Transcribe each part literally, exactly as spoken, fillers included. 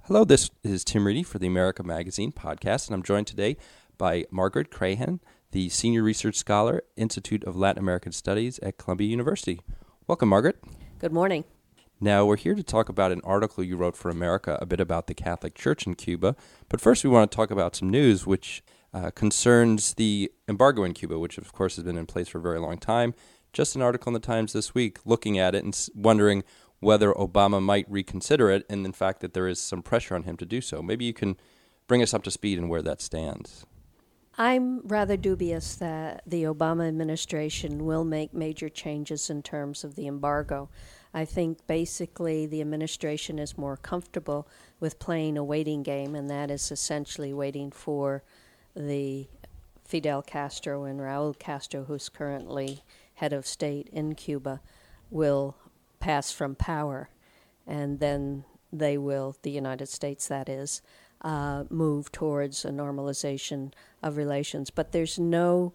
Hello, this is Tim Reedy for the America Magazine podcast, and I'm joined today by Margaret Crahan, the Senior Research Scholar, Institute of Latin American Studies at Columbia University. Welcome, Margaret. Good morning. Now, we're here to talk about an article you wrote for America, a bit about the Catholic Church in Cuba. But first, we want to talk about some news which uh, concerns the embargo in Cuba, which, of course, has been in place for a very long time. Just an article in the Times this week looking at it and wondering whether Obama might reconsider it, and in fact that there is some pressure on him to do so. Maybe you can bring us up to speed on where that stands. I'm rather dubious that the Obama administration will make major changes in terms of the embargo. I think basically the administration is more comfortable with playing a waiting game, and that is essentially waiting for the Fidel Castro and Raul Castro, who's currently head of state in Cuba, will pass from power, and then they will, the United States that is, uh, move towards a normalization of relations. But there's no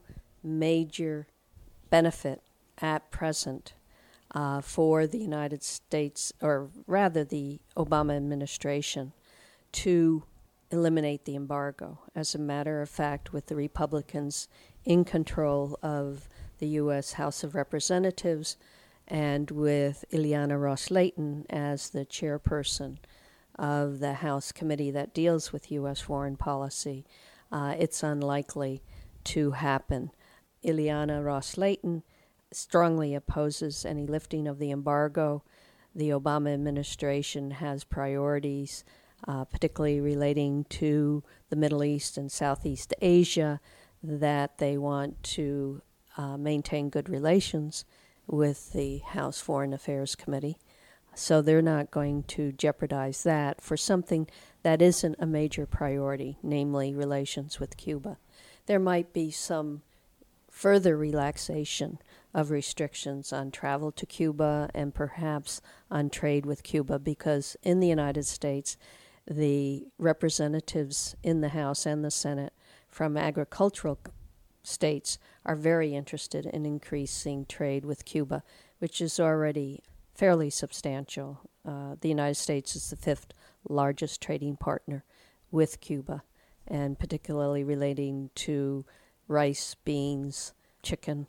major benefit at present uh, for the United States, or rather the Obama administration, to eliminate the embargo. As a matter of fact, with the Republicans in control of the U S House of Representatives, and with Ileana Ros-Lehtinen as the chairperson of the House committee that deals with U S foreign policy, uh, it's unlikely to happen. Ileana Ros-Lehtinen strongly opposes any lifting of the embargo. The Obama administration has priorities, uh, particularly relating to the Middle East and Southeast Asia, that they want to uh, maintain good relations with the House Foreign Affairs Committee. So they're not going to jeopardize that for something that isn't a major priority, namely relations with Cuba. There might be some further relaxation of restrictions on travel to Cuba and perhaps on trade with Cuba, because in the United States, the representatives in the House and the Senate from agricultural states are very interested in increasing trade with Cuba, which is already fairly substantial. Uh, the United States is the fifth largest trading partner with Cuba, and particularly relating to rice, beans, chicken,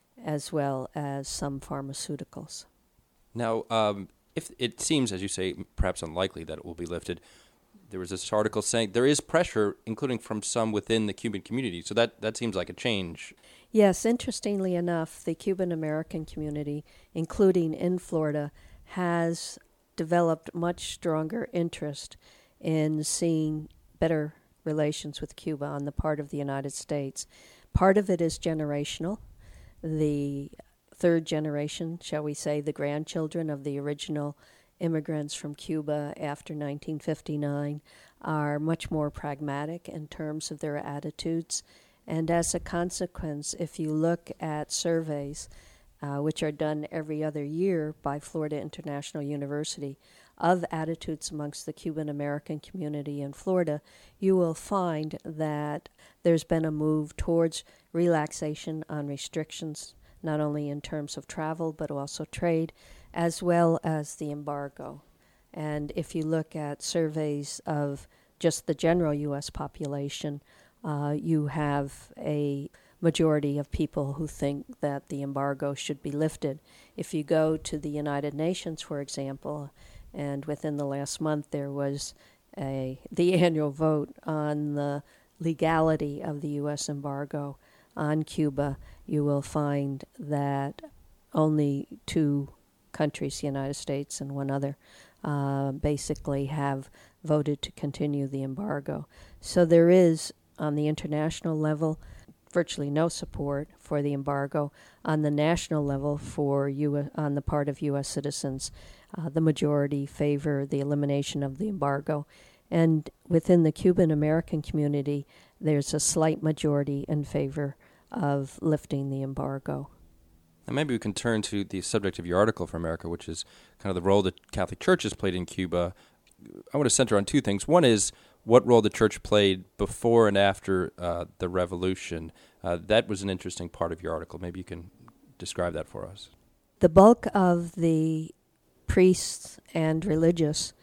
as well as some pharmaceuticals. Now, um, if it seems, as you say, perhaps unlikely that it will be lifted, there was this article saying there is pressure, including from some within the Cuban community. So that, that seems like a change. Yes, interestingly enough, the Cuban-American community, including in Florida, has developed much stronger interest in seeing better relations with Cuba on the part of the United States. Part of it is generational. The third generation, shall we say, the grandchildren of the original immigrants from Cuba after nineteen fifty-nine are much more pragmatic in terms of their attitudes. And as a consequence, if you look at surveys, uh, which are done every other year by Florida International University, of attitudes amongst the Cuban-American community in Florida, you will find that there's been a move towards relaxation on restrictions, not only in terms of travel, but also trade, as well as the embargo. And if you look at surveys of just the general U S population, uh, you have a majority of people who think that the embargo should be lifted. If you go to the United Nations, for example, and within the last month there was a the annual vote on the legality of the U S embargo on Cuba, you will find that only two countries, the United States and one other, uh, basically have voted to continue the embargo. So there is, on the international level, virtually no support for the embargo. On the national level, for U S, on the part of U S citizens, uh, the majority favor the elimination of the embargo. And within the Cuban-American community, there's a slight majority in favor of lifting the embargo. And maybe we can turn to the subject of your article for America, which is kind of the role that Catholic Church has played in Cuba. I want to center on two things. One is what role the Church played before and after uh, the Revolution. Uh, that was an interesting part of your article. Maybe you can describe that for us. The bulk of the priests and religious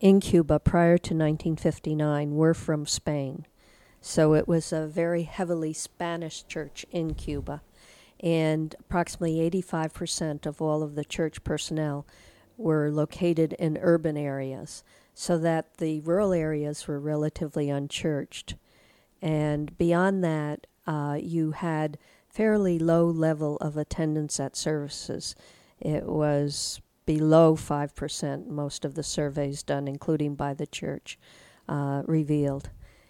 in Cuba prior to nineteen fifty-nine were from Spain. So it was a very heavily Spanish church in Cuba. And approximately eighty-five percent of all of the church personnel were located in urban areas, so that the rural areas were relatively unchurched. And beyond that, uh, you had fairly low level of attendance at services. It was below five percent, most of the surveys done, including by the church, uh, revealed.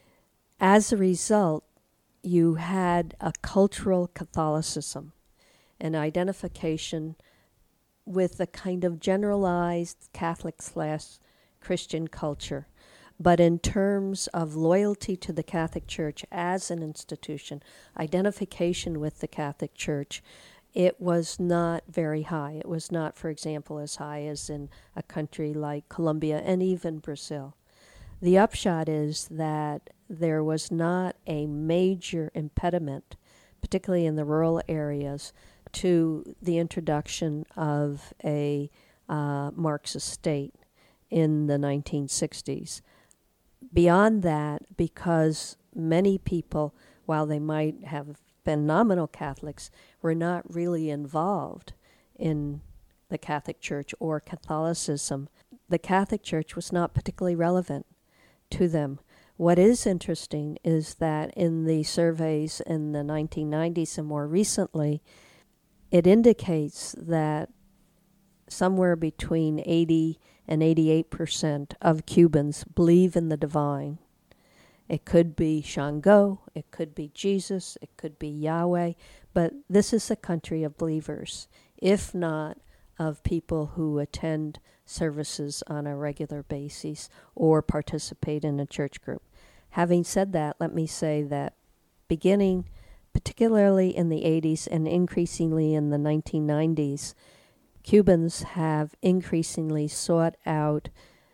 As a result, you had a cultural Catholicism, an identification with a kind of generalized Catholic slash Christian culture. But in terms of loyalty to the Catholic Church as an institution, identification with the Catholic Church, it was not very high. It was not, for example, as high as in a country like Colombia and even Brazil. The upshot is that there was not a major impediment, particularly in the rural areas, to the introduction of a uh, Marxist state in the nineteen sixties. Beyond that, because many people, while they might have been nominal Catholics, were not really involved in the Catholic Church or Catholicism, the Catholic Church was not particularly relevant to them. What is interesting is that in the surveys in the nineteen nineties and more recently, it indicates that somewhere between eighty and eighty-eight percent of Cubans believe in the divine. It could be Shango, it could be Jesus, it could be Yahweh, but this is a country of believers, if not of people who attend services on a regular basis or participate in a church group. Having said that, let me say that beginning particularly in the eighties and increasingly in the nineteen nineties, Cubans have increasingly sought out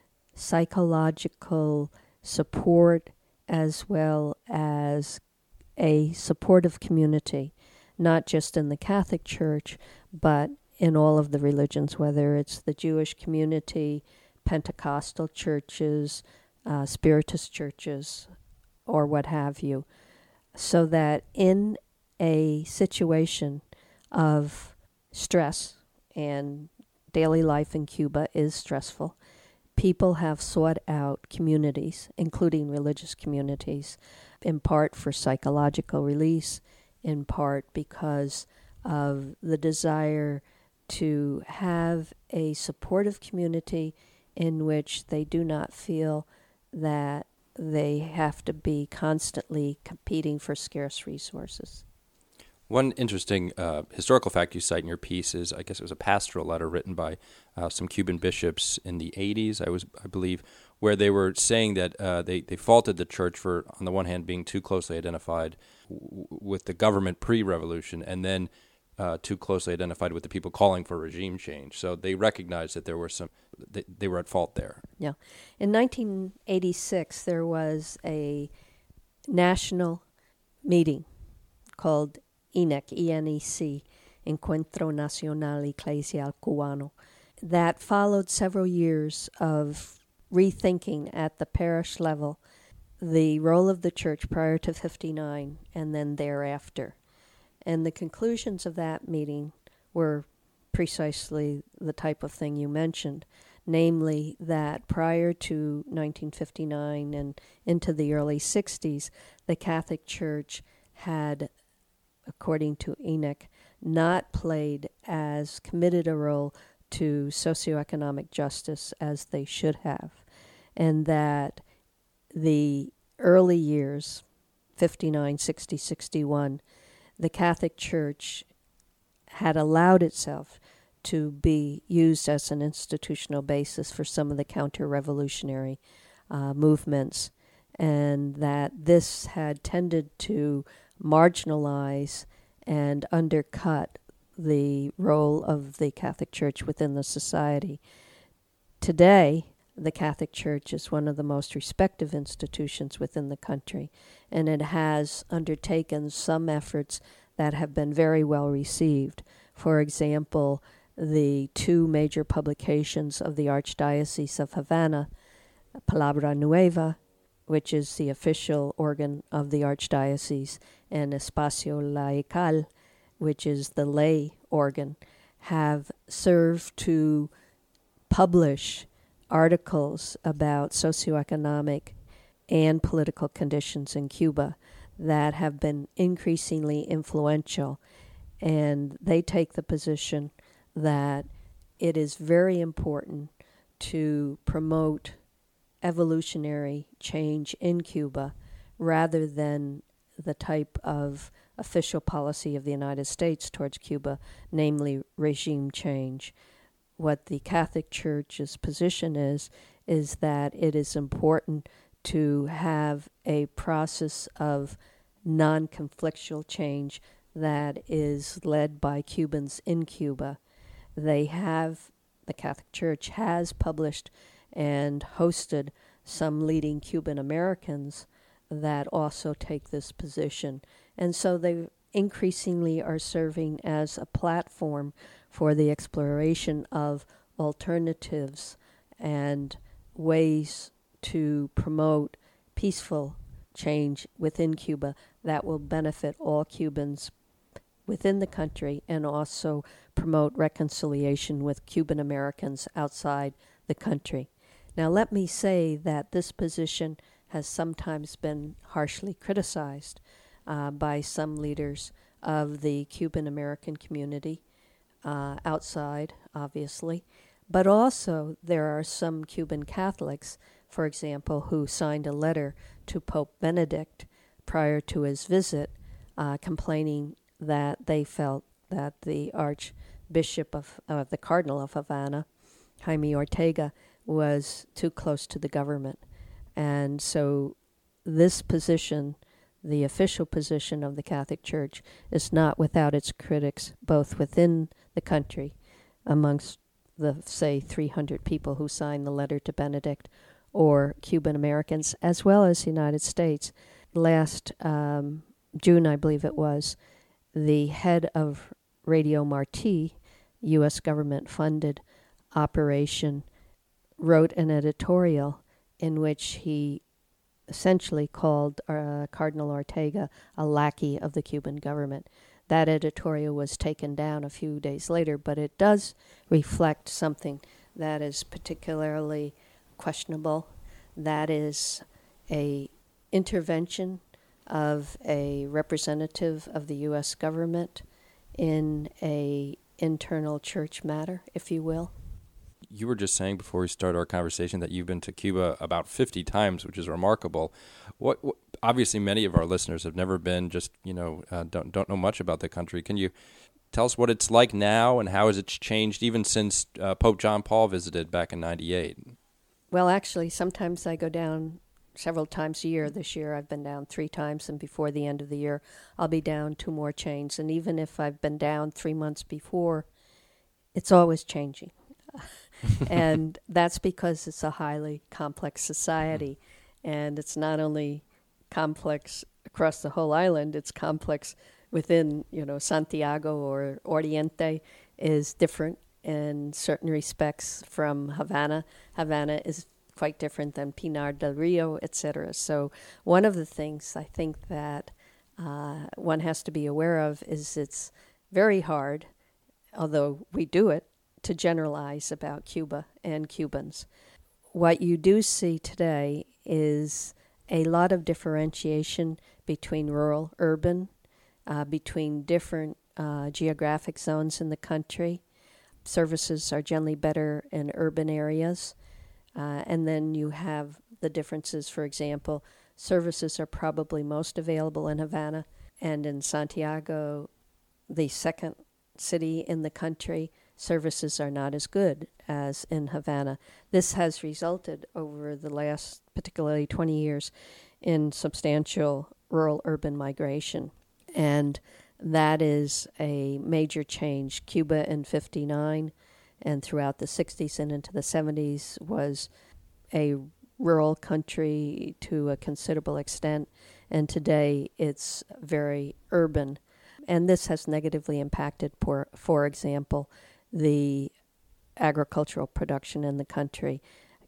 psychological support as well as a supportive community, not just in the Catholic Church, but in all of the religions, whether it's the Jewish community, Pentecostal churches, uh, Spiritist churches, or what have you, so that in a situation of stress, and daily life in Cuba is stressful, people have sought out communities, including religious communities, in part for psychological release, in part because of the desire to have a supportive community in which they do not feel that they have to be constantly competing for scarce resources. One interesting uh, historical fact you cite in your piece is, I guess it was a pastoral letter written by uh, some Cuban bishops in the eighties, I was, I believe, where they were saying that uh, they, they faulted the church for, on the one hand, being too closely identified w- with the government pre-revolution, and then uh, too closely identified with the people calling for regime change. So they recognized that there were some, they, they were at fault there. Yeah. In nineteen eighty-six, there was a national meeting called E N E C, E N E C, Encuentro Nacional Eclesial Cubano, that followed several years of rethinking at the parish level the role of the church prior to fifty-nine and then thereafter. And the conclusions of that meeting were precisely the type of thing you mentioned, namely that prior to nineteen fifty-nine and into the early sixties, the Catholic Church had, according to E N E C, not played as committed a role to socioeconomic justice as they should have, and that the early years, fifty-nine, sixty, sixty-one, the Catholic Church had allowed itself to be used as an institutional basis for some of the counter-revolutionary uh, movements, and that this had tended to marginalize and undercut the role of the Catholic Church within the society. Today, the Catholic Church is one of the most respected institutions within the country, and it has undertaken some efforts that have been very well received. For example, the two major publications of the Archdiocese of Havana Palabra Nueva, which is the official organ of the Archdiocese, and Espacio Laical, which is the lay organ, have served to publish articles about socioeconomic and political conditions in Cuba that have been increasingly influential. And they take the position that it is very important to promote evolutionary change in Cuba rather than the type of official policy of the United States towards Cuba, namely regime change. What the Catholic Church's position is, is that it is important to have a process of non-conflictual change that is led by Cubans in Cuba. They have, the Catholic Church has published and hosted some leading Cuban Americans that also take this position. And so they increasingly are serving as a platform for the exploration of alternatives and ways to promote peaceful change within Cuba that will benefit all Cubans within the country and also promote reconciliation with Cuban Americans outside the country. Now, let me say that this position has sometimes been harshly criticized uh, by some leaders of the Cuban American community uh, outside, obviously. But also there are some Cuban Catholics, for example, who signed a letter to Pope Benedict prior to his visit uh, complaining that they felt that the Archbishop of uh, the Cardinal of Havana, Jaime Ortega, was too close to the government. And so this position, the official position of the Catholic Church, is not without its critics, both within the country, amongst the, say, three hundred people who signed the letter to Benedict, or Cuban Americans, as well as the United States. Last um, June, I believe it was, the head of Radio Marti, U S government-funded operation, wrote an editorial in which he essentially called uh, Cardinal Ortega a lackey of the Cuban government. That editorial was taken down a few days later, but it does reflect something that is particularly questionable. That is a intervention of a representative of the U S government in a internal church matter, if you will. You were just saying before we started our conversation that you've been to Cuba about fifty times, which is remarkable. What, what obviously many of our listeners have never been, just you know, uh, don't don't know much about the country. Can you tell us what it's like now and how has it changed even since uh, Pope John Paul visited back in ninety-eight? Well, actually, sometimes I go down several times a year. This year I've been down three times, and before the end of the year I'll be down two more chains. And even if I've been down three months before, it's always changing. And that's because it's a highly complex society. And it's not only complex across the whole island, it's complex within, you know, Santiago or Oriente is different in certain respects from Havana. Havana is quite different than Pinar del Rio, et cetera. So one of the things I think that uh, one has to be aware of is it's very hard, although we do it, to generalize about Cuba and Cubans. What you do see today is a lot of differentiation between rural, urban, uh, between different uh, geographic zones in the country. Services are generally better in urban areas. Uh, and then you have the differences. For example, services are probably most available in Havana, and in Santiago, the second city in the country, services are not as good as in Havana. This has resulted over the last, particularly twenty years, in substantial rural-urban migration. And that is a major change. Cuba in fifty-nine and throughout the sixties and into the seventies was a rural country to a considerable extent, and today it's very urban. And this has negatively impacted, for, for example, the agricultural production in the country.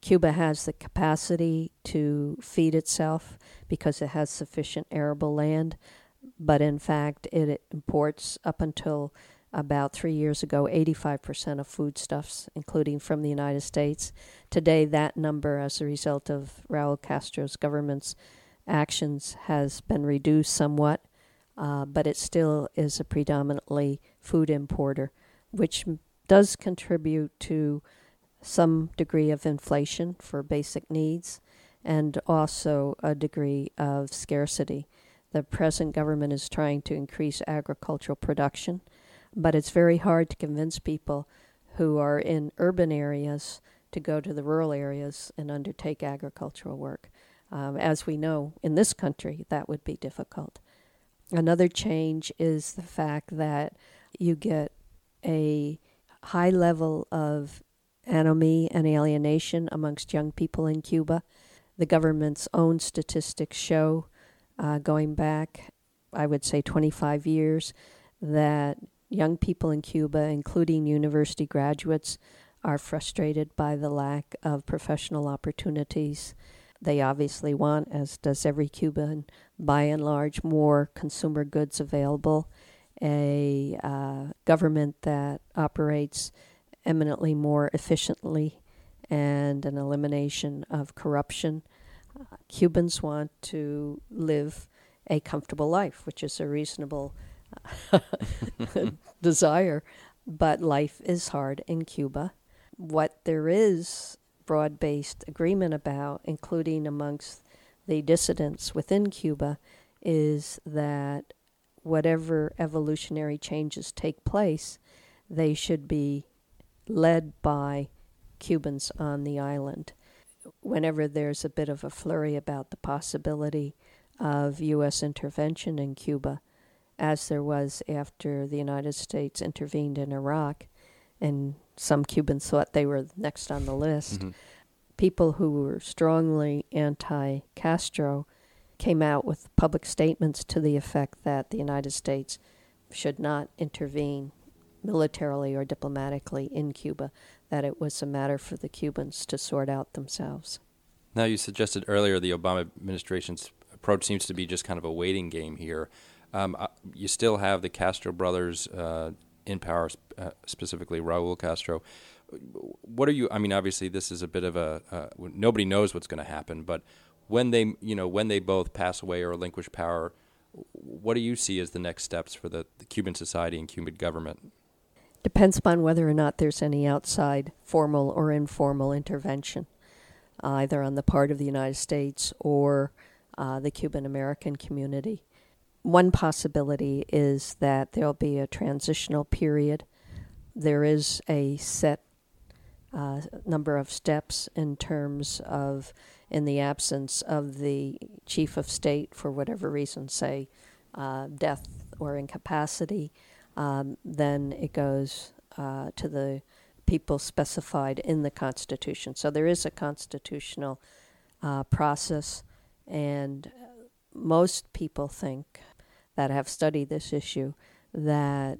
Cuba has the capacity to feed itself because it has sufficient arable land, but in fact it imports, up until about three years ago, eighty-five percent of foodstuffs, including from the United States. Today, that number, as a result of Raul Castro's government's actions, has been reduced somewhat, uh, but it still is a predominantly food importer, which does contribute to some degree of inflation for basic needs and also a degree of scarcity. The present government is trying to increase agricultural production, but it's very hard to convince people who are in urban areas to go to the rural areas and undertake agricultural work. Um, as we know, in this country, that would be difficult. Another change is the fact that you get a high level of anomie and alienation amongst young people in Cuba. The government's own statistics show, uh, going back, I would say twenty-five years, that young people in Cuba, including university graduates, are frustrated by the lack of professional opportunities. They obviously want, as does every Cuban, by and large, more consumer goods available, a uh, government that operates eminently more efficiently, and an elimination of corruption. Uh, Cubans want to live a comfortable life, which is a reasonable desire, but life is hard in Cuba. What there is broad-based agreement about, including amongst the dissidents within Cuba, is that whatever evolutionary changes take place, they should be led by Cubans on the island. Whenever there's a bit of a flurry about the possibility of U S intervention in Cuba, as there was after the United States intervened in Iraq, and some Cubans thought they were next on the list, mm-hmm. people who were strongly anti-Castro came out with public statements to the effect that the United States should not intervene militarily or diplomatically in Cuba, that it was a matter for the Cubans to sort out themselves. Now, you suggested earlier the Obama administration's approach seems to be just kind of a waiting game here. Um, you still have the Castro brothers uh, in power, uh, specifically Raul Castro. What are you? I mean, obviously, this is a bit of a uh, nobody knows what's going to happen. But when they, you know, when they both pass away or relinquish power, what do you see as the next steps for the, the Cuban society and Cuban government? Depends upon whether or not there's any outside formal or informal intervention, uh, either on the part of the United States or uh, the Cuban American community. One possibility is that there'll be a transitional period. There is a set uh, number of steps in terms of, in the absence of the chief of state, for whatever reason, say uh, death or incapacity, um, then it goes uh, to the people specified in the Constitution. So there is a constitutional uh, process, and most people think that have studied this issue that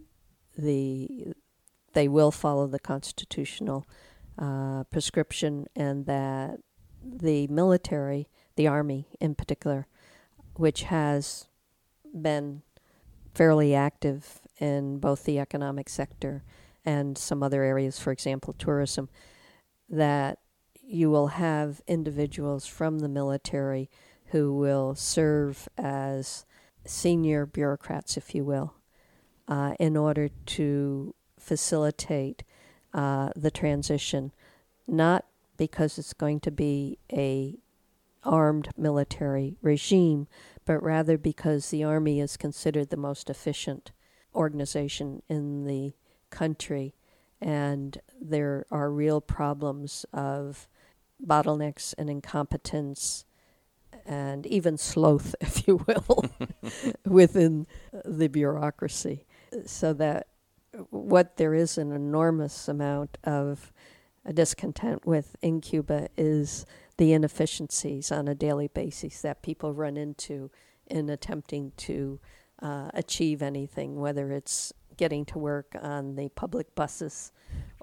the they will follow the constitutional uh, prescription, and that the military, the Army in particular, which has been fairly active in both the economic sector and some other areas, for example, tourism, that you will have individuals from the military who will serve as senior bureaucrats, if you will, uh, in order to facilitate uh, the transition, not because it's going to be a armed military regime, but rather because the Army is considered the most efficient organization in the country, and there are real problems of bottlenecks and incompetence and even sloth, if you will, within the bureaucracy. So that what there is an enormous amount of discontent with in Cuba is the inefficiencies on a daily basis that people run into in attempting to uh, achieve anything, whether it's getting to work on the public buses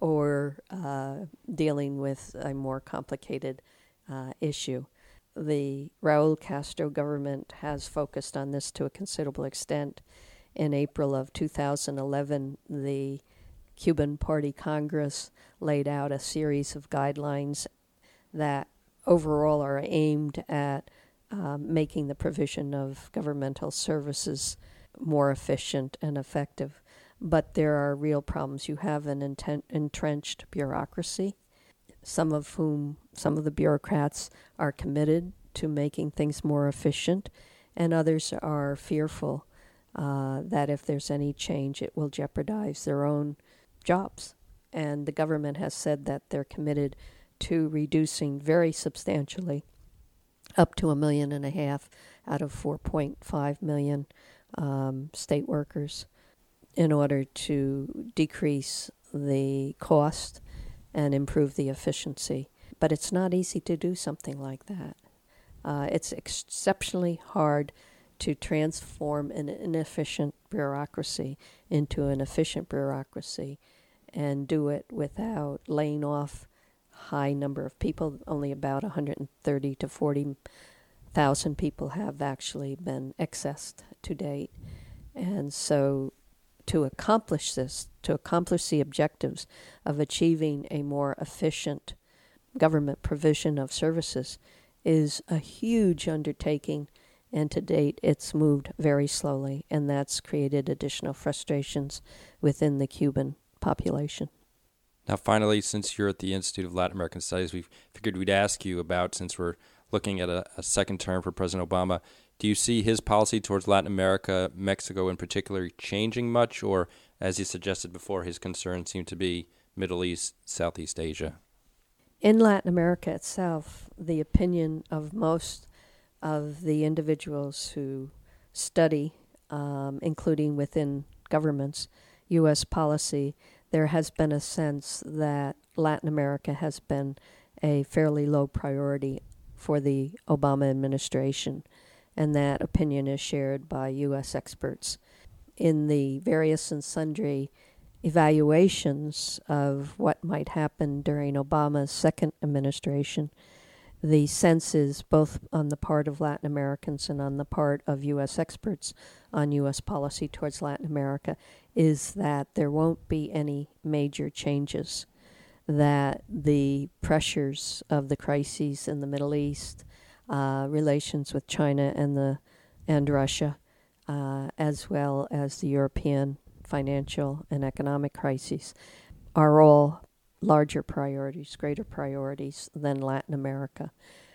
or uh, dealing with a more complicated uh, issue. The Raul Castro government has focused on this to a considerable extent. In April of two thousand eleven, the Cuban Party Congress laid out a series of guidelines that overall are aimed at um, making the provision of governmental services more efficient and effective. But there are real problems. You have an intent, entrenched bureaucracy, some of whom, some of the bureaucrats are committed to making things more efficient, and others are fearful uh, that if there's any change, it will jeopardize their own jobs. And the government has said that they're committed to reducing very substantially, up to a million and a half out of four point five million um, state workers, in order to decrease the cost and improve the efficiency. But it's not easy to do something like that. Uh, it's exceptionally hard to transform an inefficient bureaucracy into an efficient bureaucracy and do it without laying off high number of people. Only about one hundred thirty to forty thousand people have actually been accessed to date. And so to accomplish this, to accomplish the objectives of achieving a more efficient government provision of services is a huge undertaking, and to date it's moved very slowly, and that's created additional frustrations within the Cuban population. Now, finally, since you're at the Institute of Latin American Studies, we figured we'd ask you about, since we're looking at a, a second term for President Obama, do you see his policy towards Latin America, Mexico in particular, changing much, or, as you suggested before, his concerns seem to be Middle East, Southeast Asia? In Latin America itself, the opinion of most of the individuals who study, um, including within governments, U S policy, there has been a sense that Latin America has been a fairly low priority for the Obama administration, and that opinion is shared by U S experts. In the various and sundry evaluations of what might happen during Obama's second administration, the sense is, both on the part of Latin Americans and on the part of U S experts on U S policy towards Latin America, is that there won't be any major changes, that the pressures of the crises in the Middle East, uh, relations with China and the and Russia, uh, as well as the European financial and economic crises, are all larger priorities, greater priorities than Latin America.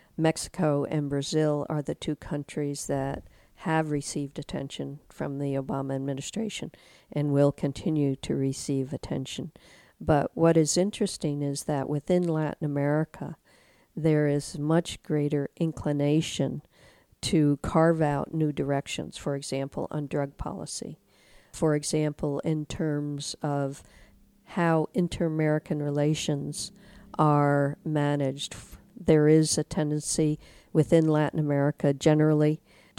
Mexico and Brazil are the two countries that have received attention from the Obama administration and will continue to receive attention. But what is interesting is that within Latin America, there is much greater inclination to carve out new directions, for example, on drug policy. For example, in terms of how inter-American relations are managed, there is a tendency within Latin America generally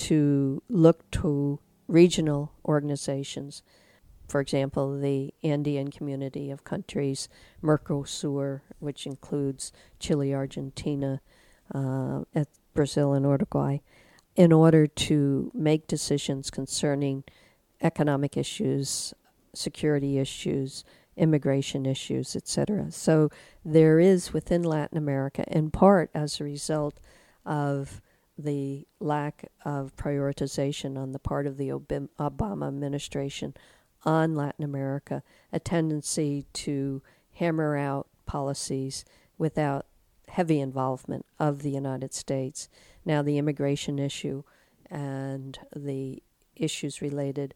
to look to regional organizations. For example, the Andean community of countries, Mercosur, which includes Chile, Argentina, uh, Brazil, and Uruguay, in order to make decisions concerning economic issues, security issues, immigration issues, et cetera. So there is within Latin America, in part as a result of the lack of prioritization on the part of the Obama administration on Latin America, a tendency to hammer out policies without heavy involvement of the United States. Now, the immigration issue and the issues related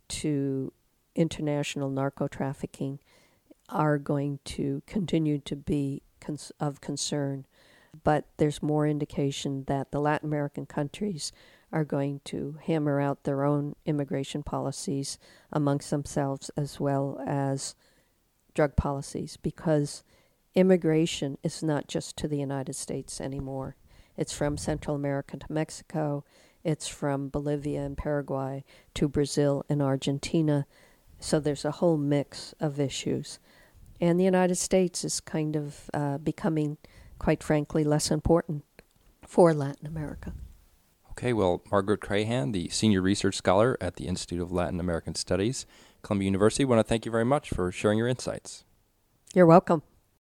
to international narco-trafficking are going to continue to be cons- of concern. But there's more indication that the Latin American countries are going to hammer out their own immigration policies amongst themselves, as well as drug policies, because immigration is not just to the United States anymore. It's from Central America to Mexico. It's from Bolivia and Paraguay to Brazil and Argentina. So there's a whole mix of issues. And the United States is kind of uh, becoming, quite frankly, less important for Latin America. Okay, well, Margaret Crahan, the Senior Research Scholar at the Institute of Latin American Studies, Columbia University, I want to thank you very much for sharing your insights. You're welcome.